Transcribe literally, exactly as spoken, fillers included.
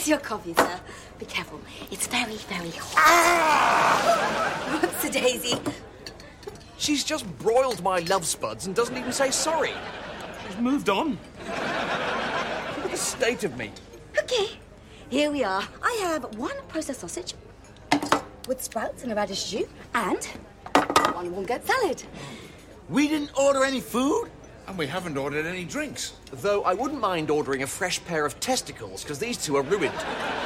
Here's your coffee, sir. Be careful. It's very, very hot. Ah! What's the daisy? She's just broiled my love spuds and doesn't even say sorry. She's moved on. Look at the state of me. Okay, here we are. I have one processed sausage with sprouts and a radish jus and one warm goat salad. We didn't order any food, and we haven't ordered any drinks. Though I wouldn't mind ordering a fresh pair of testicles, because these two are ruined.